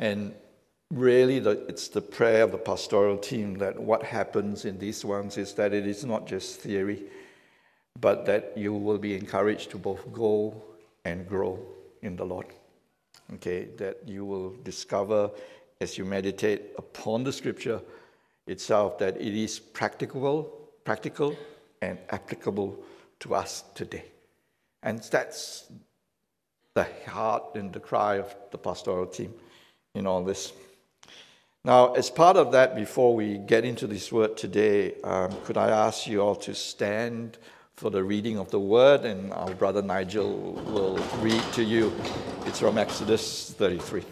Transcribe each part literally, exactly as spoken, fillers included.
And really, the, it's the prayer of the pastoral team that what happens in these ones is that it is not just theory, but that you will be encouraged to both go and grow in the Lord. Okay, that you will discover as you meditate upon the scripture itself that it is practicable, practical and applicable to us today. And that's the heart and the cry of the pastoral team in all this. Now, as part of that, before we get into this word today, um, could I ask you all to stand for the reading of the word, and our brother Nigel will read to you. It's from Exodus thirty-three.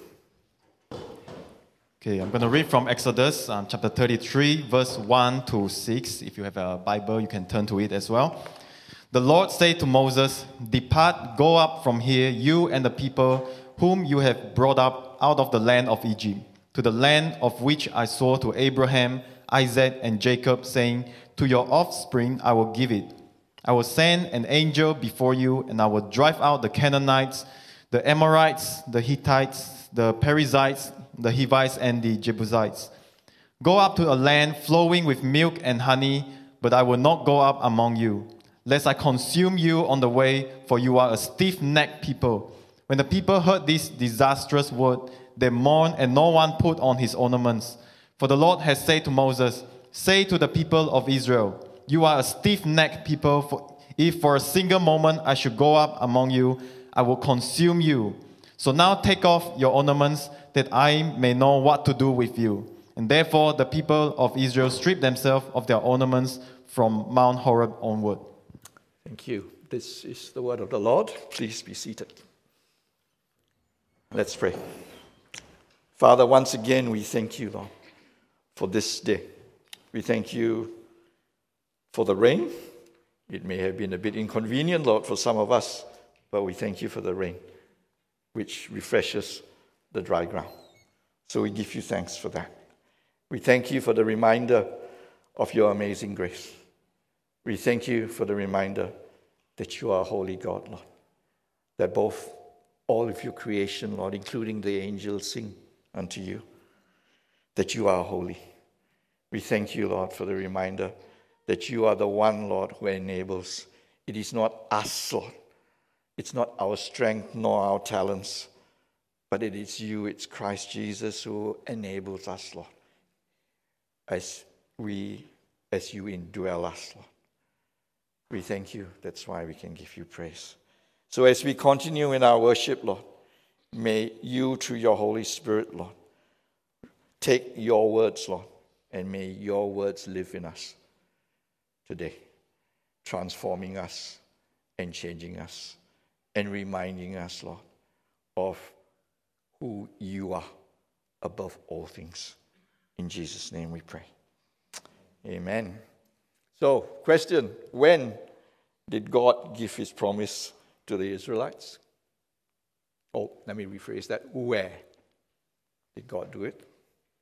Okay, I'm going to read from Exodus um, chapter thirty-three, verse one to six. If you have a Bible, you can turn to it as well. The Lord said to Moses, "Depart, go up from here, you and the people whom you have brought up out of the land of Egypt, to the land of which I swore to Abraham, Isaac, and Jacob, saying, to your offspring I will give it. I will send an angel before you, and I will drive out the Canaanites, the Amorites, the Hittites, the Perizzites, the Hivites, and the Jebusites. Go up to a land flowing with milk and honey, but I will not go up among you, lest I consume you on the way, for you are a stiff-necked people." When the people heard this disastrous word, they mourned, and no one put on his ornaments. For the Lord has said to Moses, "Say to the people of Israel, you are a stiff-necked people. For if for a single moment I should go up among you, I will consume you. So now take off your ornaments, that I may know what to do with you." And therefore the people of Israel stripped themselves of their ornaments from Mount Horeb onward. Thank you. This is the word of the Lord. Please be seated. Let's pray. Father, once again, we thank you, Lord, for this day. We thank you for the rain. It may have been a bit inconvenient, Lord, for some of us, but we thank you for the rain, which refreshes the dry ground. So we give you thanks for that. We thank you for the reminder of your amazing grace. We thank you for the reminder that you are a holy God, Lord, that both all of your creation, Lord, including the angels, sing unto you, that you are holy. We thank you, Lord, for the reminder that you are the one, Lord, who enables. It is not us, Lord. It's not our strength nor our talents, but it is you, it's Christ Jesus who enables us, Lord, as we, as you indwell us, Lord. We thank you. That's why we can give you praise. So as we continue in our worship, Lord, may you, through your Holy Spirit, Lord, take your words, Lord, and may your words live in us today, transforming us and changing us and reminding us, Lord, of who you are above all things. In Jesus' name we pray. Amen. So, question, when did God give his promise to the Israelites? Oh, let me rephrase that. Where did God do it?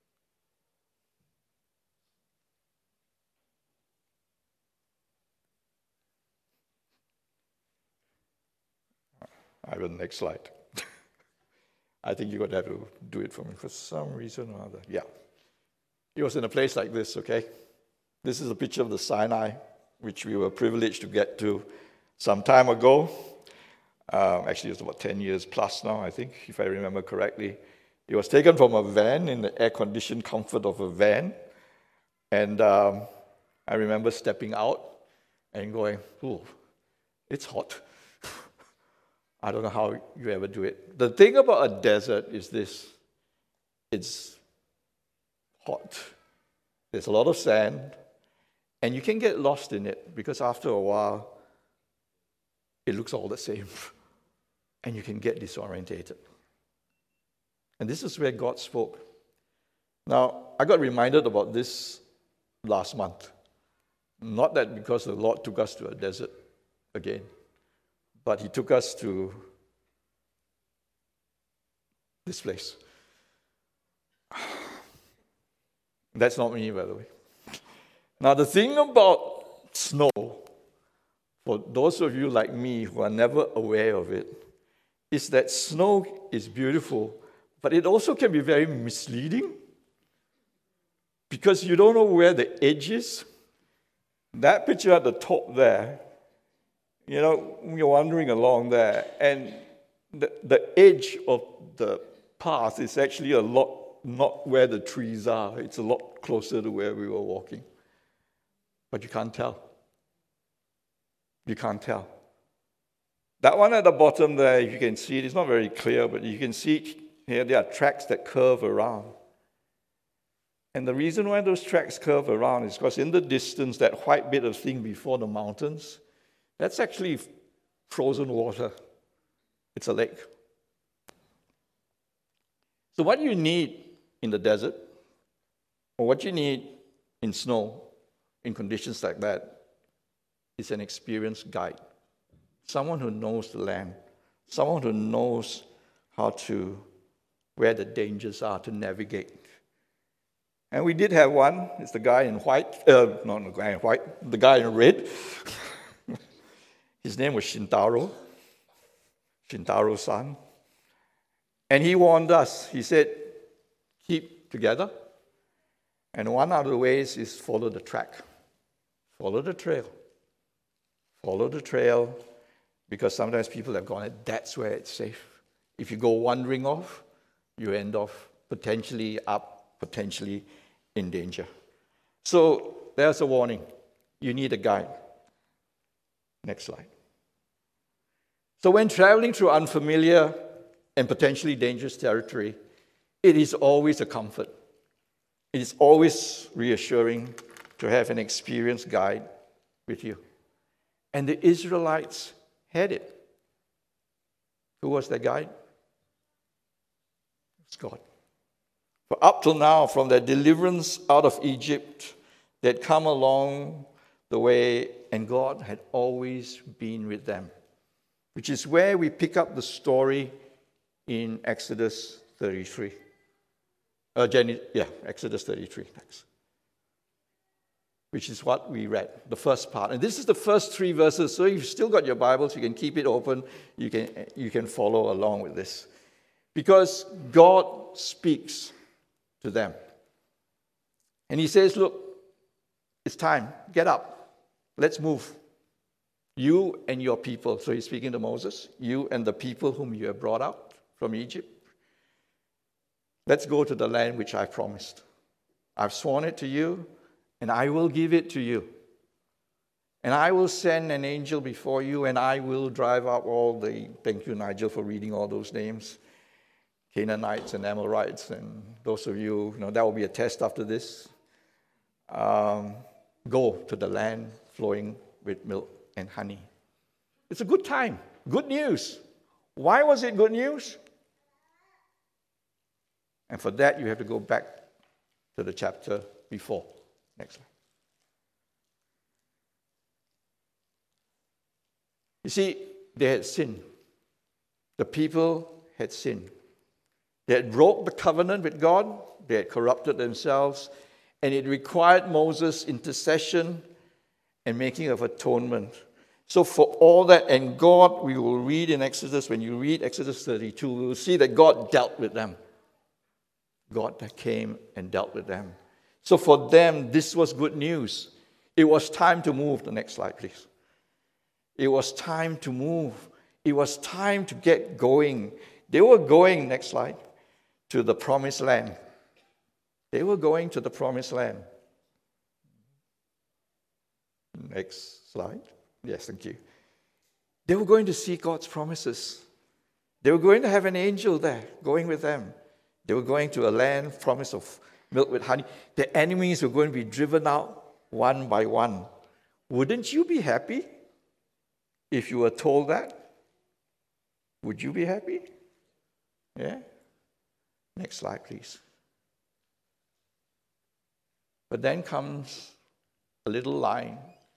I have the next slide. I think you're going to have to do it for me for some reason or other. Yeah. It was in a place like this, okay? This is a picture of the Sinai, which we were privileged to get to some time ago. Um, actually, it's about ten years plus now, I think, if I remember correctly. It was taken from a van in the air-conditioned comfort of a van. And um, I remember stepping out and going, "Ooh, it's hot." I don't know how you ever do it. The thing about a desert is this. It's hot. There's a lot of sand. And you can get lost in it because after a while, it looks all the same. And you can get disorientated. And this is where God spoke. Now, I got reminded about this last month. Not that because the Lord took us to a desert again, but he took us to this place. That's not me, by the way. Now, the thing about snow, for those of you like me who are never aware of it, is that snow is beautiful, But it also can be very misleading because you don't know where the edge is. That picture at the top there, you know, you're wandering along there, and the, the edge of the path is actually a lot not where the trees are. It's a lot closer to where we were walking. But you can't tell. You can't tell. That one at the bottom there, if you can see it, it's not very clear, but you can see it here, there are tracks that curve around. And the reason why those tracks curve around is because in the distance, that white bit of thing before the mountains, that's actually frozen water. It's a lake. So what you need in the desert, or what you need in snow, in conditions like that, is an experienced guide. Someone who knows the land. Someone who knows how to, where the dangers are to navigate. And we did have one. It's the guy in white. Uh, not the guy in white. The guy in red. His name was Shintaro. Shintaro-san. And he warned us. He said, keep together. And one of the ways is follow the track. Follow the trail. Follow the trail. Because sometimes people have gone, that's where it's safe. If you go wandering off, you end off potentially up, potentially in danger. So there's a warning. You need a guide. Next slide. So when traveling through unfamiliar and potentially dangerous territory, it is always a comfort. It is always reassuring to have an experienced guide with you. And the Israelites had it. Who was their guide? It's God. For up till now, from their deliverance out of Egypt, they had come along the way, and God had always been with them. Which is where we pick up the story in Exodus thirty-three. Uh, Jenny, yeah, Exodus thirty-three, thanks. Which is what we read, the first part. And this is the first three verses, so if you've still got your Bibles, you can keep it open, you can, you can follow along with this. Because God speaks to them. And he says, look, it's time, get up, let's move. You and your people, so he's speaking to Moses, you and the people whom you have brought out from Egypt, let's go to the land which I promised. I've sworn it to you, and I will give it to you. And I will send an angel before you, and I will drive out all the, thank you, Nigel, for reading all those names, Canaanites and Amorites, and those of you, you know, that will be a test after this. Um, go to the land flowing with milk and honey. It's a good time, good news. Why was it good news? And for that, you have to go back to the chapter before. Next slide. You see, they had sinned. The people had sinned. They had broke the covenant with God. They had corrupted themselves. And it required Moses' intercession and making of atonement. So for all that, and God, we will read in Exodus, when you read Exodus thirty-two, we will see that God dealt with them. God came and dealt with them. So for them, this was good news. It was time to move. The next slide, please. It was time to move. It was time to get going. They were going, next slide, to the promised land. They were going to the promised land. Next slide. Yes, thank you. They were going to see God's promises. They were going to have an angel there going with them. They were going to a land promised of milk with honey. The enemies were going to be driven out one by one. Wouldn't you be happy if you were told that? Would you be happy? Yeah? Next slide, please. But then comes a little line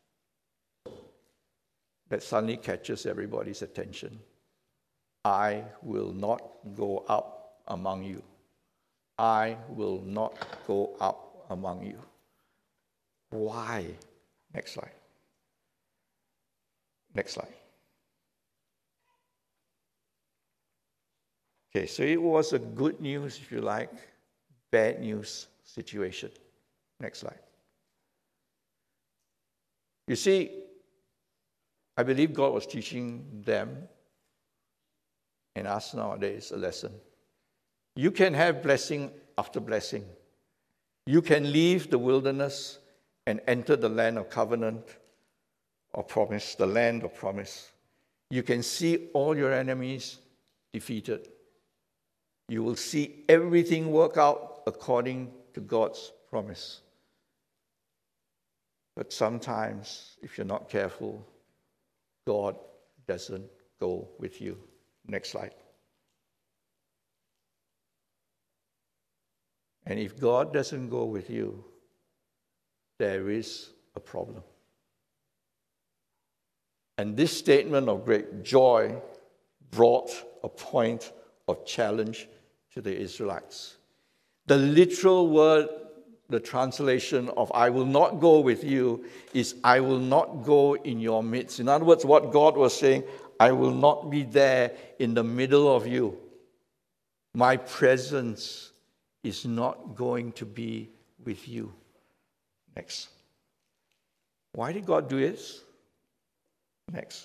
that suddenly catches everybody's attention. I will not go up among you. I will not go up among you. Why? Next slide. Next slide. Okay, so it was a good news, if you like, bad news situation. Next slide. You see, I believe God was teaching them and us nowadays a lesson. You can have blessing after blessing. You can leave the wilderness and enter the land of covenant or promise, the land of promise. You can see all your enemies defeated. You will see everything work out according to God's promise. But sometimes, if you're not careful, God doesn't go with you. Next slide. And if God doesn't go with you, there is a problem. And this statement of great joy brought a point of challenge to the Israelites. The literal word, the translation of I will not go with you, is I will not go in your midst. In other words, what God was saying, I will not be there in the middle of you. My presence is not going to be with you. Next. Why did God do this? Next.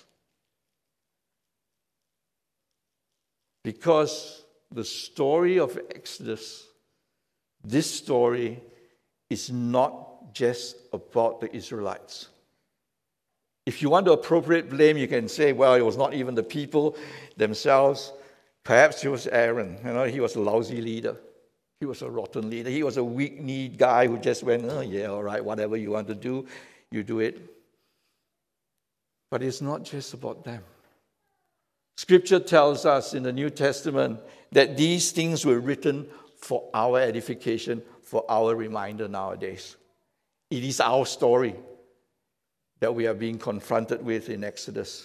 Because the story of Exodus, this story is not just about the Israelites. If you want to appropriate blame, you can say, well, it was not even the people themselves. Perhaps it was Aaron. You know, he was a lousy leader. He was a rotten leader. He was a weak-kneed guy who just went, oh, yeah, all right, whatever you want to do, you do it. But it's not just about them. Scripture tells us in the New Testament that these things were written for our edification, for our reminder nowadays. It is our story that we are being confronted with in Exodus.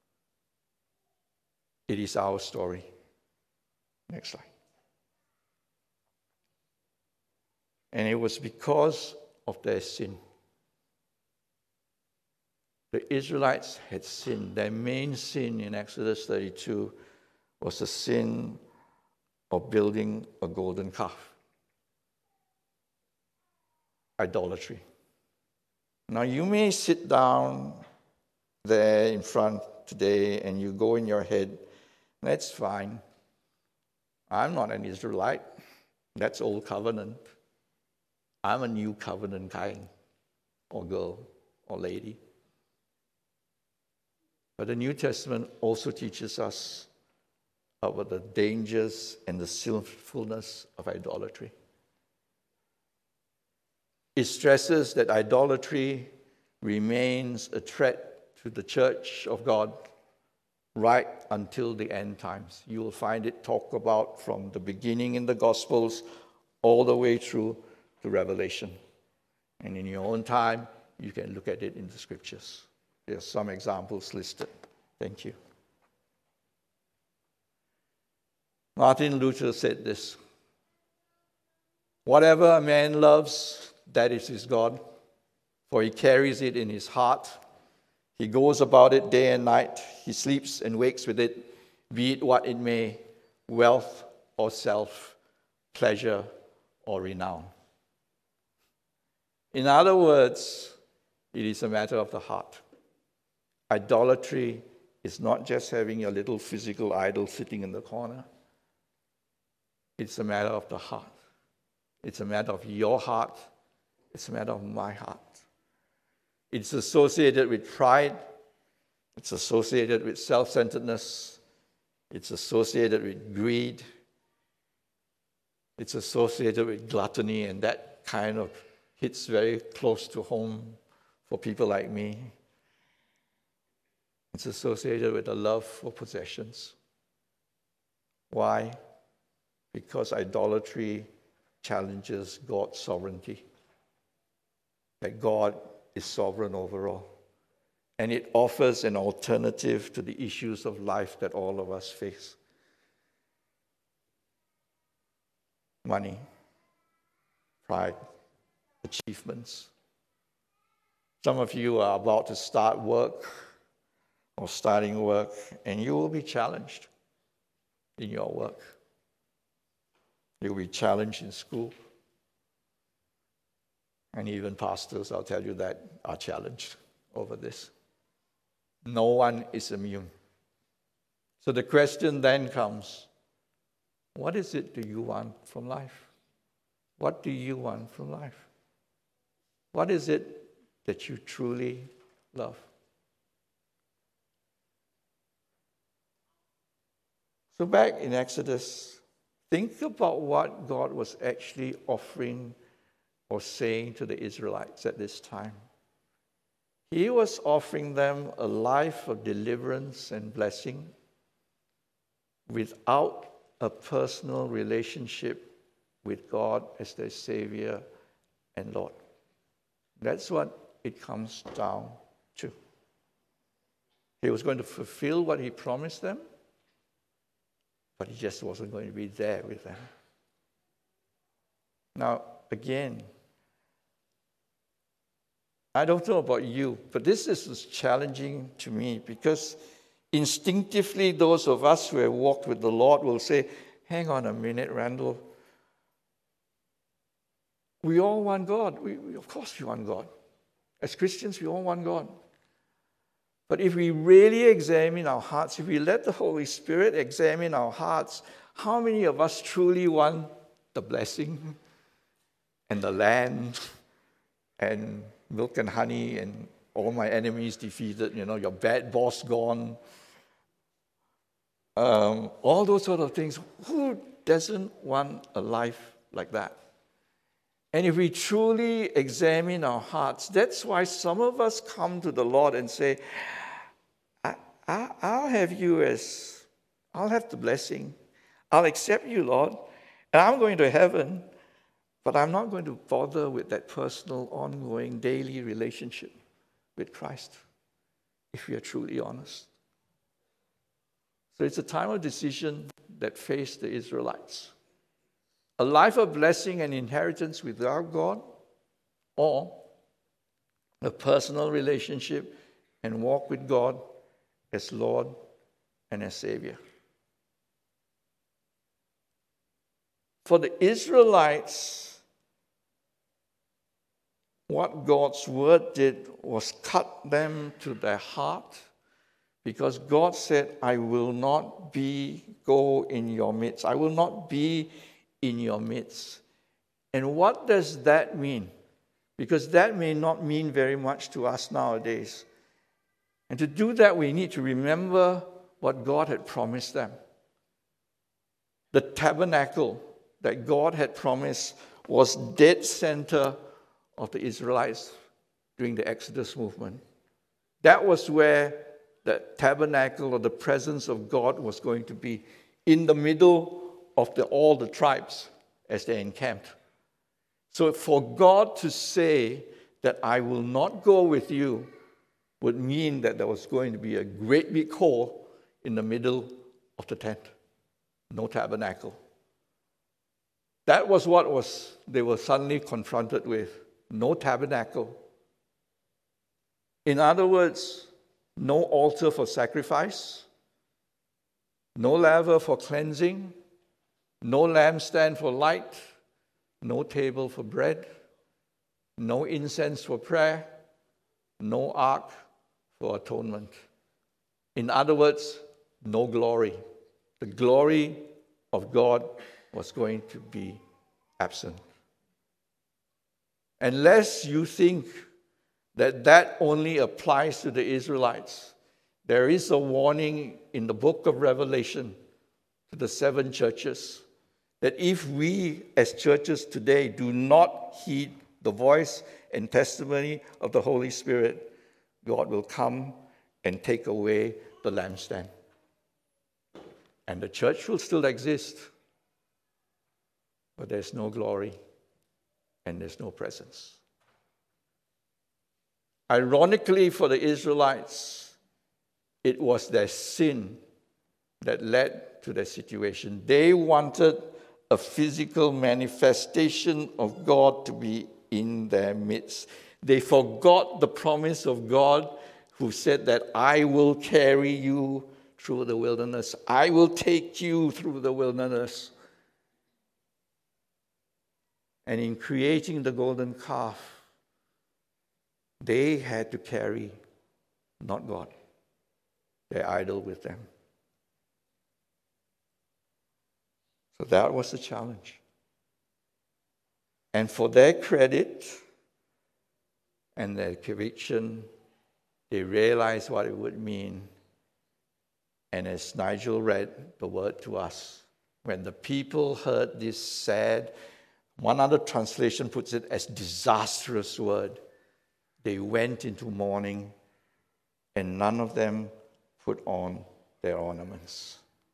It is our story. Next slide. And it was because of their sin. The Israelites had sinned. Their main sin in Exodus thirty-two was the sin of building a golden calf. Idolatry. Now you may sit down there in front today and you go in your head, that's fine. I'm not an Israelite. That's old covenant. I'm a new covenant guy or girl or lady. But the New Testament also teaches us about the dangers and the sinfulness of idolatry. It stresses that idolatry remains a threat to the church of God right until the end times. You will find it talked about from the beginning in the Gospels all the way through to Revelation. And in your own time, you can look at it in the Scriptures. There are some examples listed. Thank you. Martin Luther said this: whatever a man loves, that is his God, for he carries it in his heart. He goes about it day and night. He sleeps and wakes with it, be it what it may, wealth or self, pleasure or renown. In other words, it is a matter of the heart. Idolatry is not just having your little physical idol sitting in the corner. It's a matter of the heart. It's a matter of your heart. It's a matter of my heart. It's associated with pride. It's associated with self-centeredness. It's associated with greed. It's associated with gluttony, and that kind of hits very close to home for people like me. It's associated with a love for possessions. Why? Because idolatry challenges God's sovereignty. That God is sovereign over all. And it offers an alternative to the issues of life that all of us face. Money, pride, achievements. Some of you are about to start work or starting work, and you will be challenged in your work. You'll be challenged in school. And even pastors, I'll tell you that, are challenged over this. No one is immune. So the question then comes, what is it do you want from life? What do you want from life? What is it that you truly love? So back in Exodus, think about what God was actually offering or saying to the Israelites at this time. He was offering them a life of deliverance and blessing without a personal relationship with God as their Savior and Lord. That's what it comes down to. He was going to fulfill what he promised them, but he just wasn't going to be there with them. Now, again, I don't know about you, but this is challenging to me because instinctively those of us who have walked with the Lord will say, hang on a minute, Randall. We all want God. We, we, of course we want God. As Christians, we all want God. But if we really examine our hearts, if we let the Holy Spirit examine our hearts, how many of us truly want the blessing and the land and milk and honey and all my enemies defeated, you know, your bad boss gone, um, all those sort of things? Who doesn't want a life like that? And if we truly examine our hearts, that's why some of us come to the Lord and say, I, I, I'll have you as, I'll have the blessing. I'll accept you, Lord, and I'm going to heaven, but I'm not going to bother with that personal, ongoing, daily relationship with Christ, if we are truly honest. So it's a time of decision that faced the Israelites. A life of blessing and inheritance without God, or a personal relationship and walk with God as Lord and as Savior. For the Israelites, what God's word did was cut them to their heart, because God said, I will not be, go in your midst. I will not be in your midst. And what does that mean? Because that may not mean very much to us nowadays. And to do that, we need to remember what God had promised them. The tabernacle that God had promised was dead center of the Israelites during the Exodus movement. That was where the tabernacle or the presence of God was going to be, in the middle of the, all the tribes as they encamped. So for God to say that I will not go with you would mean that there was going to be a great big hole in the middle of the tent. No tabernacle. That was what was they were suddenly confronted with. No tabernacle. In other words, no altar for sacrifice, no laver for cleansing, no lampstand for light, no table for bread, no incense for prayer, no ark for atonement. In other words, no glory. The glory of God was going to be absent. Unless you think that that only applies to the Israelites, there is a warning in the book of Revelation to the seven churches that if we as churches today do not heed the voice and testimony of the Holy Spirit, God will come and take away the lampstand. And the church will still exist, but there's no glory and there's no presence. Ironically, for the Israelites, it was their sin that led to their situation. They wanted a physical manifestation of God to be in their midst. They forgot the promise of God who said that I will carry you through the wilderness. I will take you through the wilderness. And in creating the golden calf, they had to carry, not God, their idol with them. So that was the challenge. And for their credit and their conviction, they realized what it would mean. And as Nigel read the word to us, when the people heard this sad, one other translation puts it as disastrous word, they went into mourning, and none of them put on their ornaments.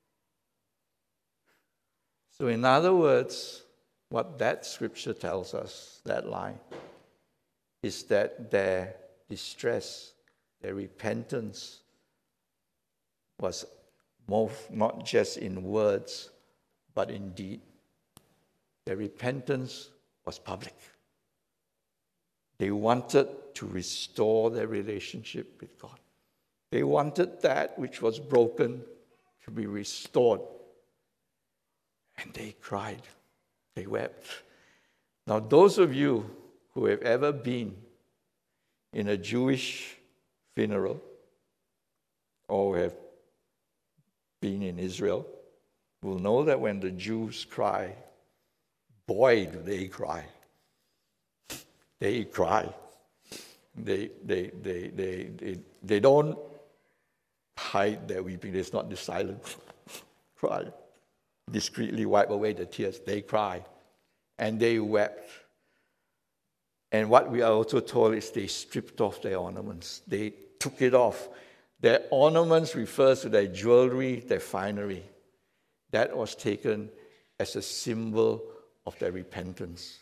So in other words, what that scripture tells us, that line, is that their distress, their repentance was most, not just in words, but in deed. Their repentance was public. They wanted to restore their relationship with God. They wanted that which was broken to be restored. And they cried. They wept. Now, those of you who have ever been in a Jewish funeral or have been in Israel will know that when the Jews cry, boy, do they cry. They cry. They, they, they, they, they, they don't hide their weeping. It's not the silent cry. Discreetly wipe away the tears. They cry. And they wept. And what we are also told is they stripped off their ornaments. They took it off. Their ornaments refers to their jewelry, their finery. That was taken as a symbol of their repentance.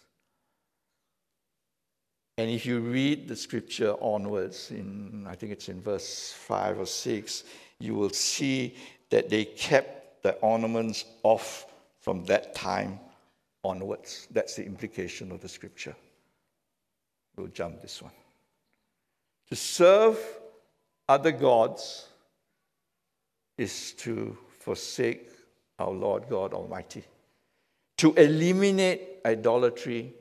And if you read the scripture onwards, in I think it's in verse five or six, you will see that they kept the ornaments off from that time onwards. That's the implication of the scripture. We'll jump this one. To serve other gods is to forsake our Lord God Almighty. To eliminate idolatry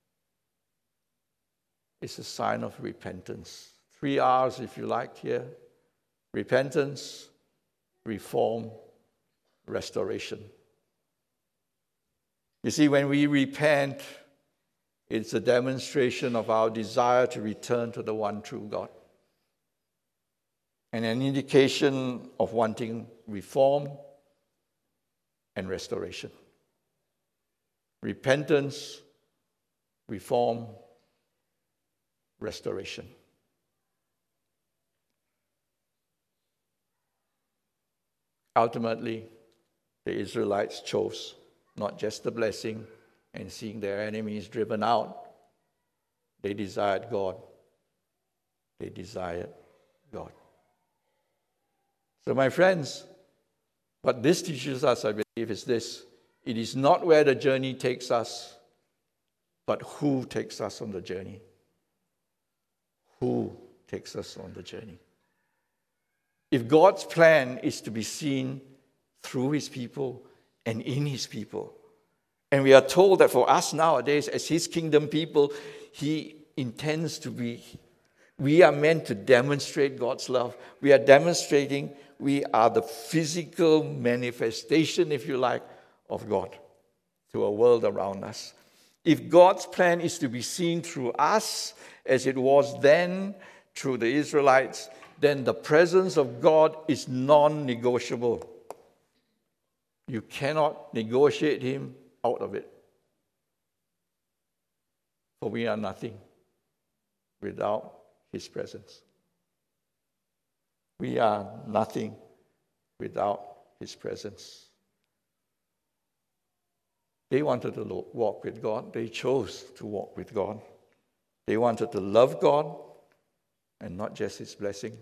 is a sign of repentance. Three R's, if you like, here. Repentance, reform, restoration. You see, when we repent, it's a demonstration of our desire to return to the one true God. And an indication of wanting reform and restoration. Repentance, reform, restoration. Ultimately, the Israelites chose not just the blessing and seeing their enemies driven out. They desired God. They desired God. So, my friends, what this teaches us, I believe, is this. It is not where the journey takes us, but who takes us on the journey. Who takes us on the journey. If God's plan is to be seen through his people and in his people, and we are told that for us nowadays, as his kingdom people, he intends to be, we are meant to demonstrate God's love. We are demonstrating, we are the physical manifestation, if you like, of God to a world around us. If God's plan is to be seen through us, as it was then through the Israelites, then the presence of God is non-negotiable. You cannot negotiate him out of it. For we are nothing without his presence. We are nothing without his presence. They wanted to walk with God. They chose to walk with God. They wanted to love God and not just his blessing.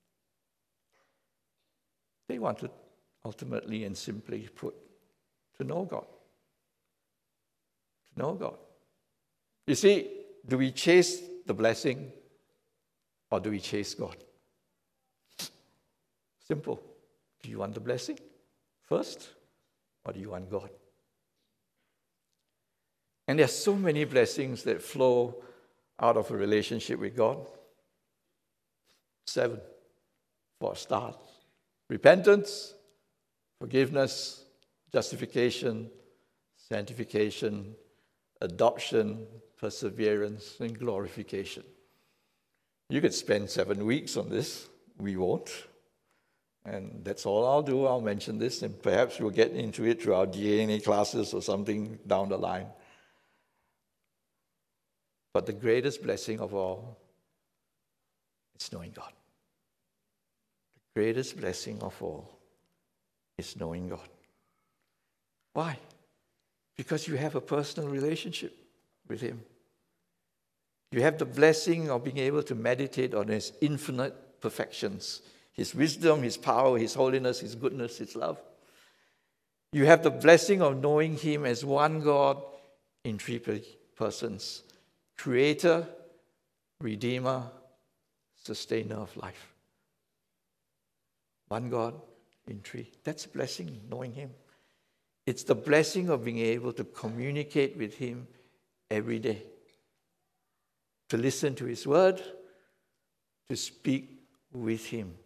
They wanted, ultimately and simply put, to know God. To know God. You see, do we chase the blessing or do we chase God? Simple. Do you want the blessing first or do you want God? And there are so many blessings that flow out of a relationship with God. Seven, for a start. Repentance, forgiveness, justification, sanctification, adoption, perseverance, and glorification. You could spend seven weeks on this. We won't. And that's all I'll do. I'll mention this, and perhaps we'll get into it through our D N A classes or something down the line. But the greatest blessing of all is knowing God. The greatest blessing of all is knowing God. Why? Because you have a personal relationship with Him. You have the blessing of being able to meditate on His infinite perfections, His wisdom, His power, His holiness, His goodness, His love. You have the blessing of knowing Him as one God in three persons: Creator, Redeemer, Sustainer of life. One God in three. That's a blessing, knowing Him. It's the blessing of being able to communicate with Him every day, to listen to His word, to speak with Him.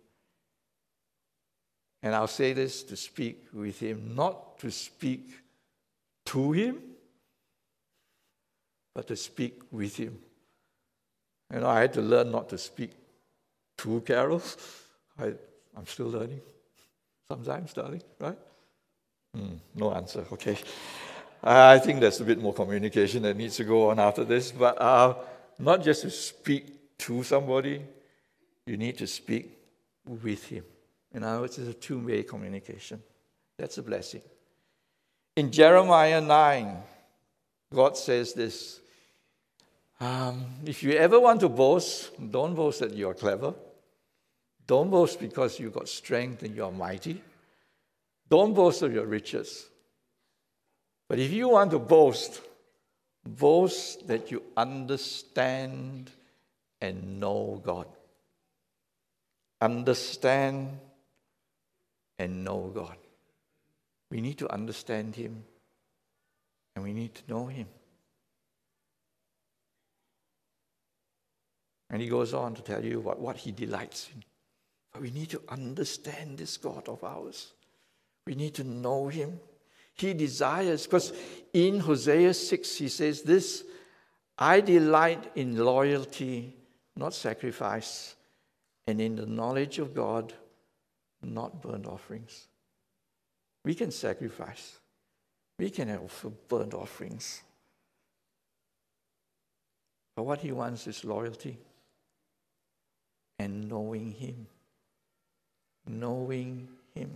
And I'll say this, to speak with Him, not to speak to Him, but to speak with Him. You know, I had to learn not to speak to Carol. I, I'm still learning. Sometimes, darling, right? Mm, no answer, okay. I think there's a bit more communication that needs to go on after this, but uh, not just to speak to somebody, you need to speak with Him. In other words, it's a two-way communication. That's a blessing. In Jeremiah nine, God says this, um, if you ever want to boast, don't boast that you're clever. Don't boast because you've got strength and you're mighty. Don't boast of your riches. But if you want to boast, boast that you understand and know God. Understand and know God. We need to understand Him and we need to know Him. And He goes on to tell you what, what He delights in. But we need to understand this God of ours. We need to know Him. He desires, because in Hosea six, He says this, I delight in loyalty, not sacrifice, and in the knowledge of God, not burnt offerings. We can sacrifice. We can offer burnt offerings. But what He wants is loyalty and knowing Him. Knowing Him.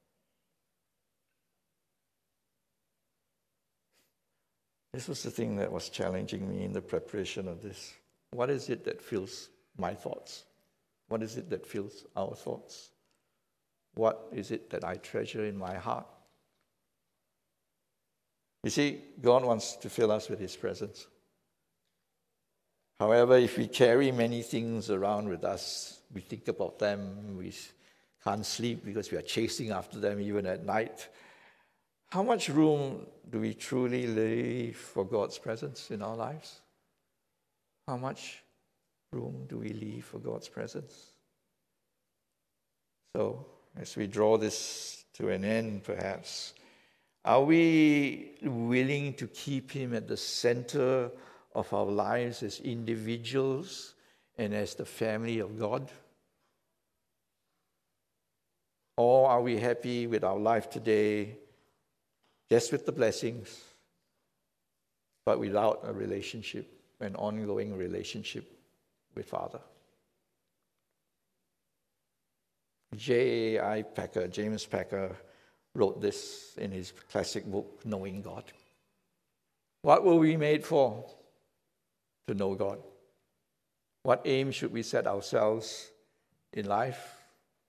This was the thing that was challenging me in the preparation of this. What is it that fills my thoughts? What is it that fills our thoughts? What is it that I treasure in my heart? You see, God wants to fill us with His presence. However, if we carry many things around with us, we think about them, we can't sleep because we are chasing after them even at night, how much room do we truly leave for God's presence in our lives? How much room do we leave for God's presence? So, as we draw this to an end, perhaps, are we willing to keep Him at the center of our lives as individuals and as the family of God? Or are we happy with our life today, just with the blessings, but without a relationship, an ongoing relationship with Father? J A I Packer, James Packer, wrote this in his classic book, Knowing God. What were we made for? To know God. What aim should we set ourselves in life?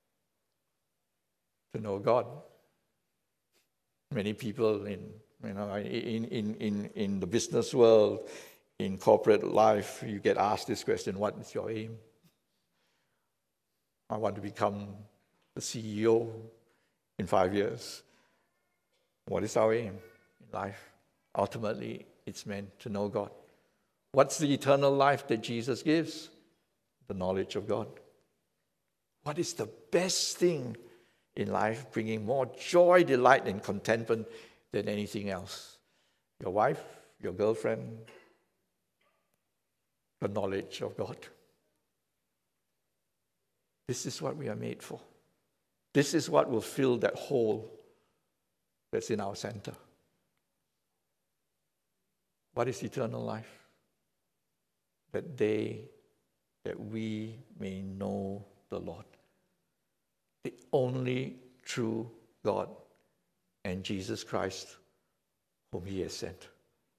To know God. Many people in, you know, in, in, in, in the business world, in corporate life, you get asked this question, what is your aim? I want to become the C E O in five years. What is our aim in life? Ultimately, it's meant to know God. What's the eternal life that Jesus gives? The knowledge of God. What is the best thing in life, bringing more joy, delight, and contentment than anything else? Your wife, your girlfriend, the knowledge of God. This is what we are made for. This is what will fill that hole that's in our center. What is eternal life? That they, that we may know the Lord, the only true God, and Jesus Christ, whom He has sent.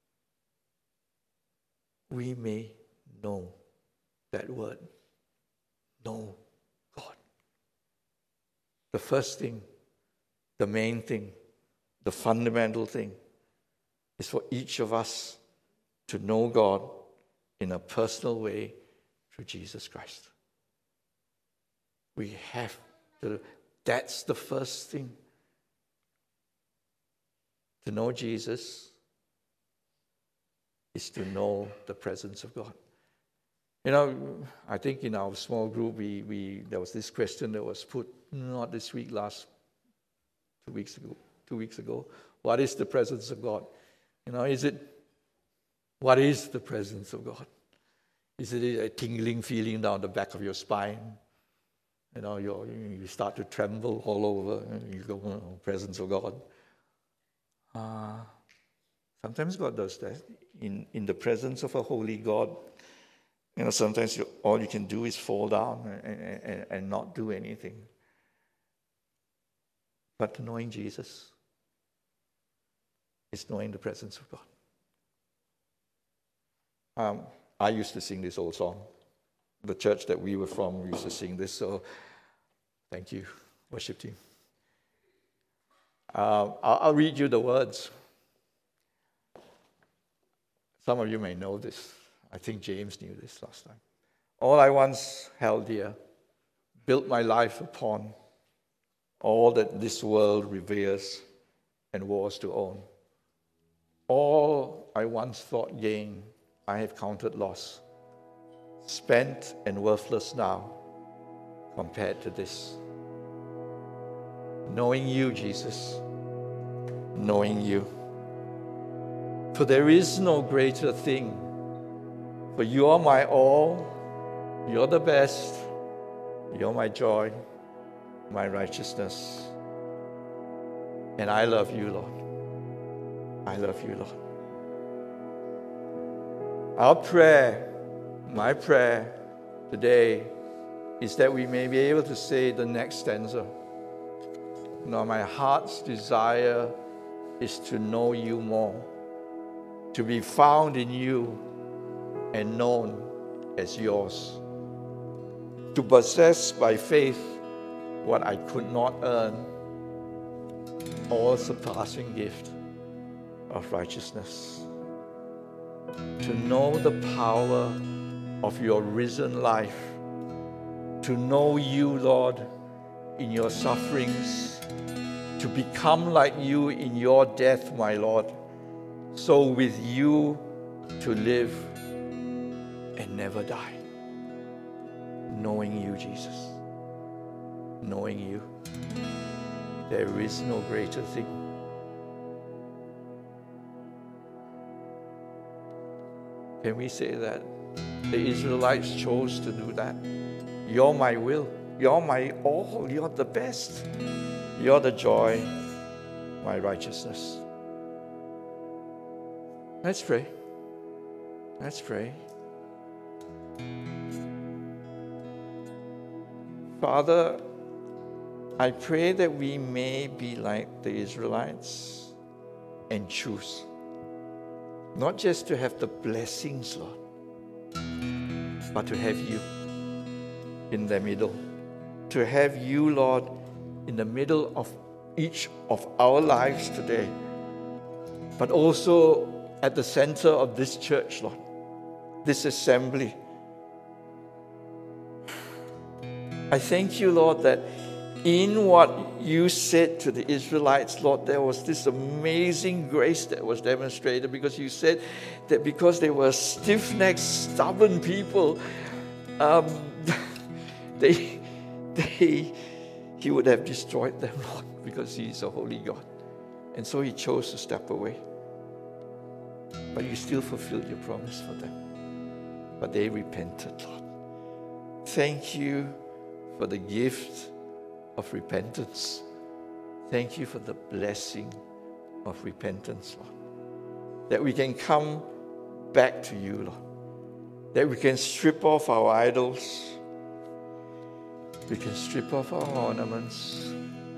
We may know that word. Know God. The first thing, the main thing, the fundamental thing is for each of us to know God in a personal way through Jesus Christ. We have to, that's the first thing. To know Jesus is to know the presence of God. You know, I think in our small group, we, we there was this question that was put, not this week, last two weeks ago, two weeks ago. What is the presence of God? You know, is it, what is the presence of God? Is it a tingling feeling down the back of your spine? You know, you're, you start to tremble all over, and you go, oh, presence of God. Uh, sometimes God does that. In, in the presence of a holy God, you know, sometimes you, all you can do is fall down and, and, and not do anything. But knowing Jesus is knowing the presence of God. Um, I used to sing this old song. The church that we were from, we used to sing this, so thank you, worship team. Uh, I'll, I'll read you the words. Some of you may know this. I think James knew this last time. All I once held dear, built my life upon, all that this world reveres and wars to own. All I once thought gain, I have counted loss, spent and worthless now compared to this. Knowing you, Jesus, knowing you. For there is no greater thing, for you are my all, you're the best, you're my joy, my righteousness. And I love you, Lord. I love you, Lord. Our prayer, my prayer today, is that we may be able to say the next stanza. You know, my heart's desire is to know you more, to be found in you and known as yours, to possess by faith what I could not earn, all surpassing gift of righteousness, to know the power of your risen life, to know you, Lord, in your sufferings, to become like you in your death, my Lord, so with you to live and never die. Knowing you, Jesus, knowing you, there is no greater thing. Can we say that? The Israelites chose to do that. You're my will. You're my all. You're the best. You're the joy, my righteousness. Let's pray. Let's pray. Father, I pray that we may be like the Israelites and choose not just to have the blessings, Lord, but to have you in the middle. To have you, Lord, in the middle of each of our lives today, but also at the center of this church, Lord, this assembly. I thank you, Lord, that in what you said to the Israelites, Lord, there was this amazing grace that was demonstrated, because you said that because they were stiff-necked, stubborn people, um, they, they, He would have destroyed them, Lord, because He is a holy God. And so He chose to step away. But you still fulfilled your promise for them. But they repented, Lord. Thank you for the gift of repentance. Thank you for the blessing of repentance, Lord. That we can come back to you, Lord. That we can strip off our idols. We can strip off our ornaments.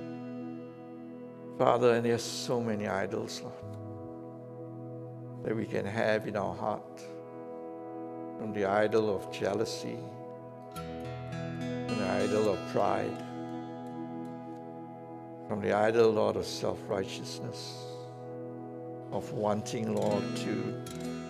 Father, and there's so many idols, Lord, that we can have in our heart. From the idol of jealousy, from the idol of pride, from the idol, Lord, of self-righteousness, of wanting, Lord, to,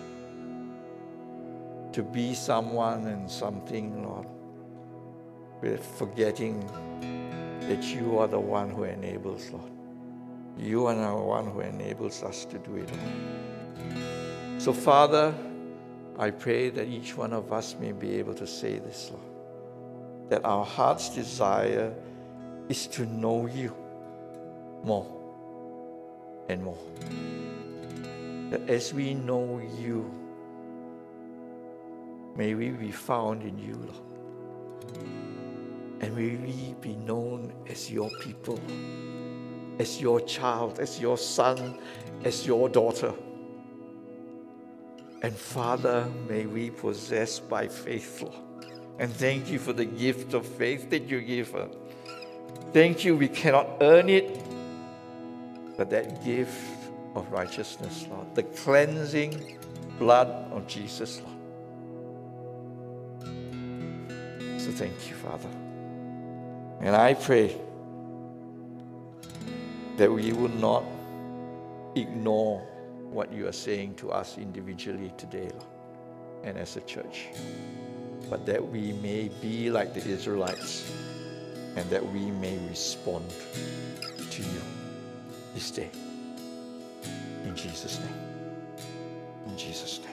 to be someone and something, Lord, with forgetting that you are the one who enables, Lord. You are the one who enables us to do it all. So, Father, I pray that each one of us may be able to say this, Lord, that our heart's desire is to know you more and more. That as we know you, may we be found in you, Lord. And may we be known as your people, as your child, as your son, as your daughter. And Father, may we possess by faith, Lord. And thank you for the gift of faith that you give us. Thank you, we cannot earn it, but that gift of righteousness, Lord, the cleansing blood of Jesus, Lord. So thank you, Father. And I pray that we will not ignore what you are saying to us individually today, Lord, and as a church, but that we may be like the Israelites, and that we may respond to you this day. In Jesus' name. In Jesus' name.